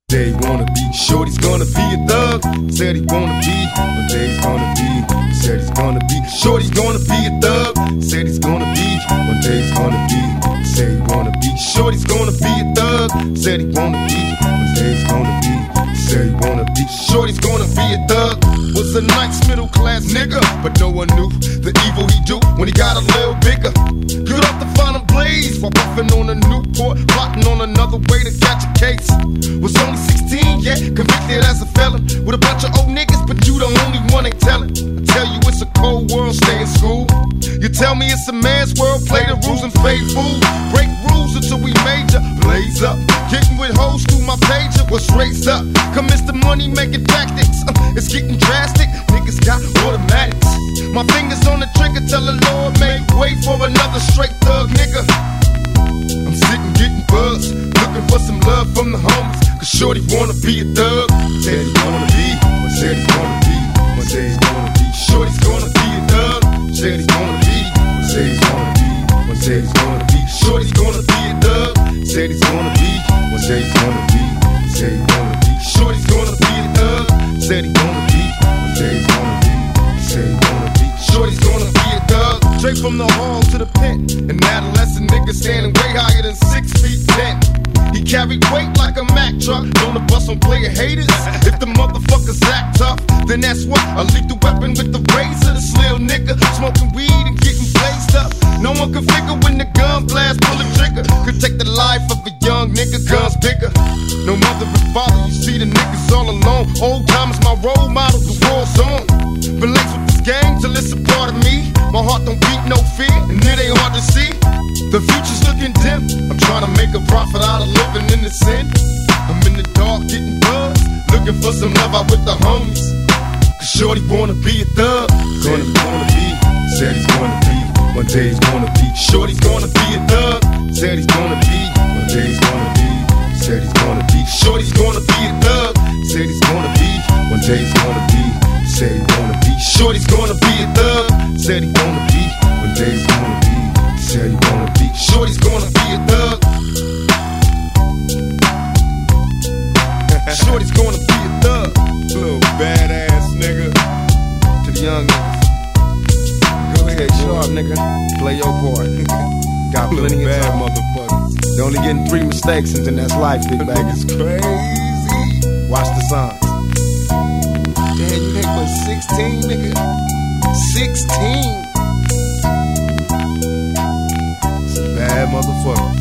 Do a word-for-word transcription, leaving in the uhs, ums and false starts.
day wanna be. Shorty's gonna be a thug. Said he wanna be. One day he's gonna be. Said he's gonna be. Shorty's gonna be a thug. Said he's gonna be. One day he's gonna be. Said he wanna be. Shorty's gonna be a thug. Said he wanna be. One day he's gonna be. Said he wanna be. Shorty's gonna be a thug. Was a nice middle class nigga, but no one knew the evil he do when he got a little bigger. Good off the final blaze while puffing on a Newport, plotting on another way to catch a case. Was only sixteen, yeah, convicted as a felon with a bunch of old niggas, but you the only one ain't telling. I tell you it's a cold world, stay in school. You tell me it's a man's world, play the rules and fade fool. Break rules until we major, blaze up. Getting with hoes through my pager, what's raised up? Commence the money making tactics, uh, it's getting drastic. Niggas got automatics. My fingers on the trigger, tell the Lord make way for another straight thug nigga. I'm sitting getting buzzed, looking for some love from the homies, cause shorty wanna be a thug. Said he wanna be, said he's gonna be, said he's gonna be. Shorty's gonna be a thug. Said he's gonna be, said he's gonna be, said he's gonna be. Shorty's gonna be a thug. Said he's gonna be, said he's gonna be, said he's gonna be. Shorty's gonna be a thug. Said he's gonna be, said he's gonna be, said he's gonna be. Shorty's gonna be a thug. Straight from the hall to the pen. An adolescent nigga standing way higher than six feet ten. He carried weight like a Mack truck. On the bus on player haters. If the motherfuckers act tough, then that's what a lethal weapon with the razor. This little nigga smoking weed and getting blazed up. No one can figure when the gun blast, pull the trigger. Could take the life of a young nigga, guns bigger. No mother and father, you see the niggas all alone. Old time is my role model, the war's on. Been laced with this game till it's a part of me. My heart don't beat no fear, and it ain't hard to see. The future's looking dim. I'm trying to make a profit out of living in the sin. I'm in the dark getting buzzed, looking for some love out with the homies. Cause shorty wanna be a thug. Gonna be, wanna be. Said he's gonna be. One day he's gonna be. Shorty's gonna be a thug. Said he's gonna be. One day he's gonna be. Said he's gonna be. Shorty's gonna be a thug. Said he's gonna be. One day he's gonna be. Said he's gonna be. Shorty's gonna be a thug. Said he's gonna be. One day he's gonna be. Said he wanna be. Shorty's gonna be a thug. Shorty's gonna be a thug. Little badass nigga. To the young niggas, go ahead, sharp nigga. Play your part. Got plenty of bad motherfuckers. They only getting three mistakes and then that's life, big bag. It's crazy. Watch the signs. Damn, you ain't but sixteen, nigga. sixteen. Bad motherfucker.